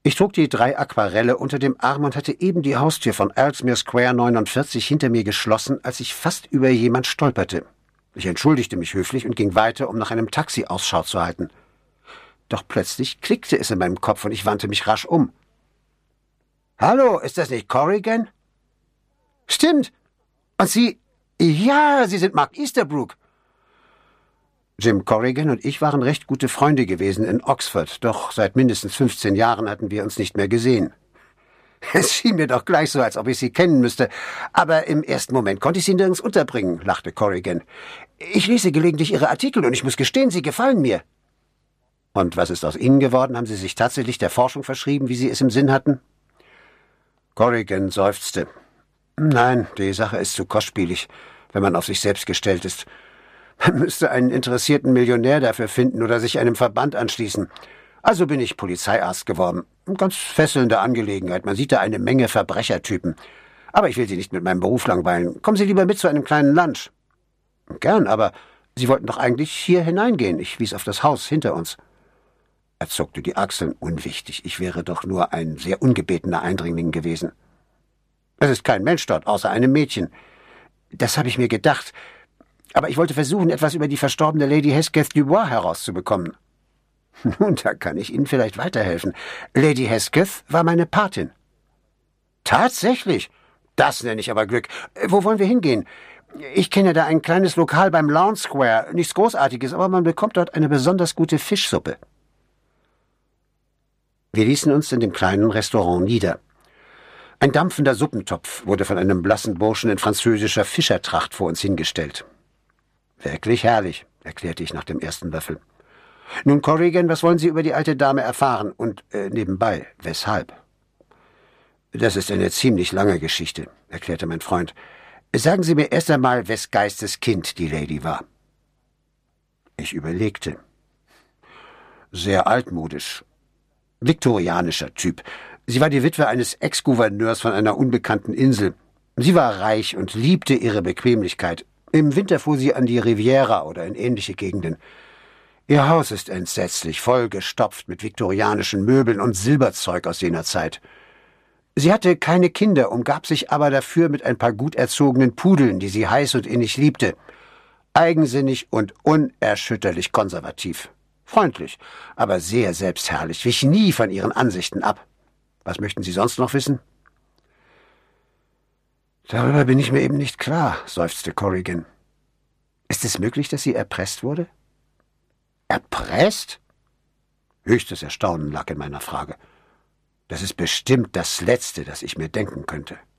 Ich trug die 3 Aquarelle unter dem Arm und hatte eben die Haustür von Ellesmere Square 49 hinter mir geschlossen, als ich fast über jemand stolperte. Ich entschuldigte mich höflich und ging weiter, um nach einem Taxi Ausschau zu halten. Doch plötzlich klickte es in meinem Kopf und ich wandte mich rasch um. »Hallo, ist das nicht Corrigan?« »Stimmt. Und Sie... Ja, Sie sind Mark Easterbrook.« Jim Corrigan und ich waren recht gute Freunde gewesen in Oxford, doch seit mindestens 15 Jahren hatten wir uns nicht mehr gesehen. »Es schien mir doch gleich so, als ob ich Sie kennen müsste. Aber im ersten Moment konnte ich Sie nirgends unterbringen«, lachte Corrigan. »Ich lese gelegentlich Ihre Artikel und ich muss gestehen, sie gefallen mir.« »Und was ist aus Ihnen geworden? Haben Sie sich tatsächlich der Forschung verschrieben, wie Sie es im Sinn hatten?« Corrigan seufzte. »Nein, die Sache ist zu kostspielig, wenn man auf sich selbst gestellt ist. Man müsste einen interessierten Millionär dafür finden oder sich einem Verband anschließen. Also bin ich Polizeiarzt geworden. Ganz fesselnde Angelegenheit. Man sieht da eine Menge Verbrechertypen. Aber ich will Sie nicht mit meinem Beruf langweilen. Kommen Sie lieber mit zu einem kleinen Lunch.« »Gern, aber Sie wollten doch eigentlich hier hineingehen.« Ich wies auf das Haus hinter uns. Er zuckte die Achseln. »Unwichtig. Ich wäre doch nur ein sehr ungebetener Eindringling gewesen.« »Es ist kein Mensch dort, außer einem Mädchen.« »Das habe ich mir gedacht. Aber ich wollte versuchen, etwas über die verstorbene Lady Hesketh Dubois herauszubekommen.« »Nun, da kann ich Ihnen vielleicht weiterhelfen. Lady Hesketh war meine Patin.« »Tatsächlich? Das nenne ich aber Glück. Wo wollen wir hingehen? Ich kenne da ein kleines Lokal beim Lawn Square. Nichts Großartiges, aber man bekommt dort eine besonders gute Fischsuppe.« Wir ließen uns in dem kleinen Restaurant nieder. Ein dampfender Suppentopf wurde von einem blassen Burschen in französischer Fischertracht vor uns hingestellt. »Wirklich herrlich«, erklärte ich nach dem ersten Löffel. »Nun, Corrigan, was wollen Sie über die alte Dame erfahren? Und nebenbei, weshalb?« »Das ist eine ziemlich lange Geschichte«, erklärte mein Freund. »Sagen Sie mir erst einmal, wes Geistes Kind die Lady war.« Ich überlegte. Sehr altmodisch. Viktorianischer Typ. Sie war die Witwe eines Ex-Gouverneurs von einer unbekannten Insel. Sie war reich und liebte ihre Bequemlichkeit. Im Winter fuhr sie an die Riviera oder in ähnliche Gegenden. Ihr Haus ist entsetzlich, vollgestopft mit viktorianischen Möbeln und Silberzeug aus jener Zeit. Sie hatte keine Kinder, umgab sich aber dafür mit ein paar gut erzogenen Pudeln, die sie heiß und innig liebte. Eigensinnig und unerschütterlich konservativ. Freundlich, aber sehr selbstherrlich, wich nie von ihren Ansichten ab. Was möchten Sie sonst noch wissen?« »Darüber bin ich mir eben nicht klar«, seufzte Corrigan. »Ist es möglich, dass sie erpresst wurde?« »Erpresst?« Höchstes Erstaunen lag in meiner Frage. Das ist bestimmt das Letzte, das ich mir denken könnte.